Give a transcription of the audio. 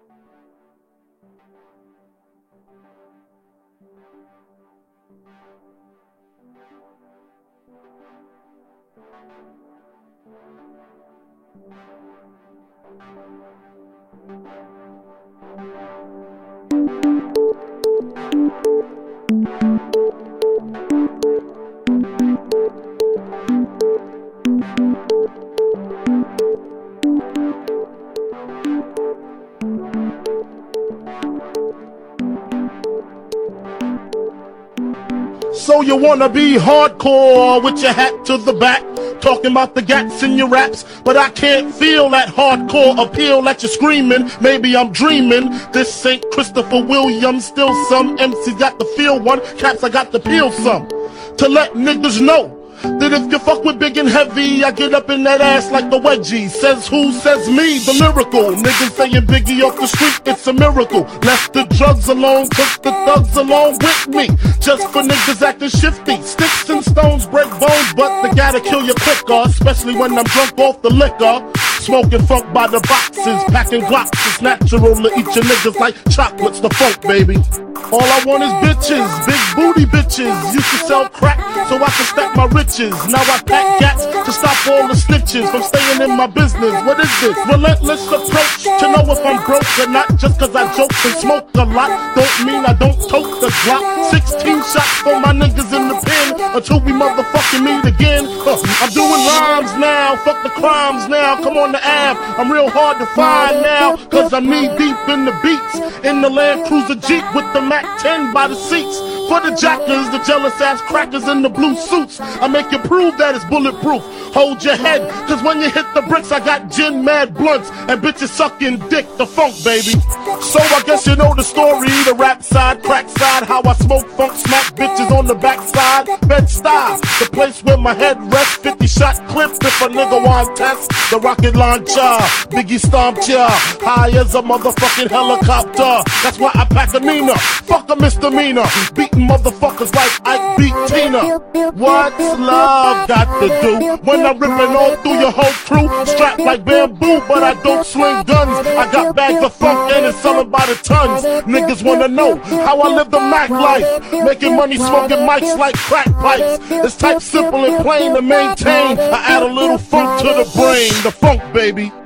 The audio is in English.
So you wanna be hardcore with your hat to the back, talking about the gats in your raps, but I can't feel that hardcore appeal that you're screaming. Maybe I'm dreaming. This ain't Christopher Williams, still some MC got to feel one. Caps, I got to peel some to let niggas know that if you fuck with big and heavy, I get up in that ass like the wedgie. Says who? Says me, the lyrical. Niggas saying Biggie off the street, it's a miracle. Left the drugs alone, took the thugs along with me. Just for niggas acting shifty. Sticks and stones break bones, but they gotta kill you quicker, especially when I'm drunk off the liquor. Smoking funk by the boxes, packing glocks. It's natural to eat your niggas like chocolates, the funk, baby. All I want is bitches, big booty bitches. Used to sell crack so I can stack my riches. Now I pack gats to stop all the snitches from staying in my business. What is this? Relentless approach to know if I'm broke or not. Just cause I joke and smoke a lot don't mean I don't tote the Glock. 16 shots for my niggas in the pen until we motherfucking meet again. I'm doing rhymes now, fuck the crimes now. Come on the Ave, I'm real hard to find now, cause I'm knee deep in the beats. In the Land Cruiser Jeep with the Mac 10 by the seats. For the jackers, the jealous ass crackers in the blue suits, I make you prove that it's bulletproof. Hold your head, cause when you hit the bricks, I got gin mad blunts and bitches sucking dick, the funk, baby. So I guess you know the story, the rap side, crack side, how I smoke funk, smack bitches on the backside. Bed-Stuy, the place where my head rests, 50 shot clip if a nigga want test. The rocket launcher, Biggie stomped ya, high as a motherfucking helicopter. That's why I pack a Nina, fuck a misdemeanor, beating motherfuckers like Ike beat Tina. What's love got to do when I'm ripping all through your whole crew? Strapped like bamboo, but I don't swing guns. I got bags of funk and it's selling by the tons. Niggas wanna know how I live the Mac life, making money smoking mics like crack pipes. It's type simple and plain to maintain. I add a little funk to the brain, the funk, baby.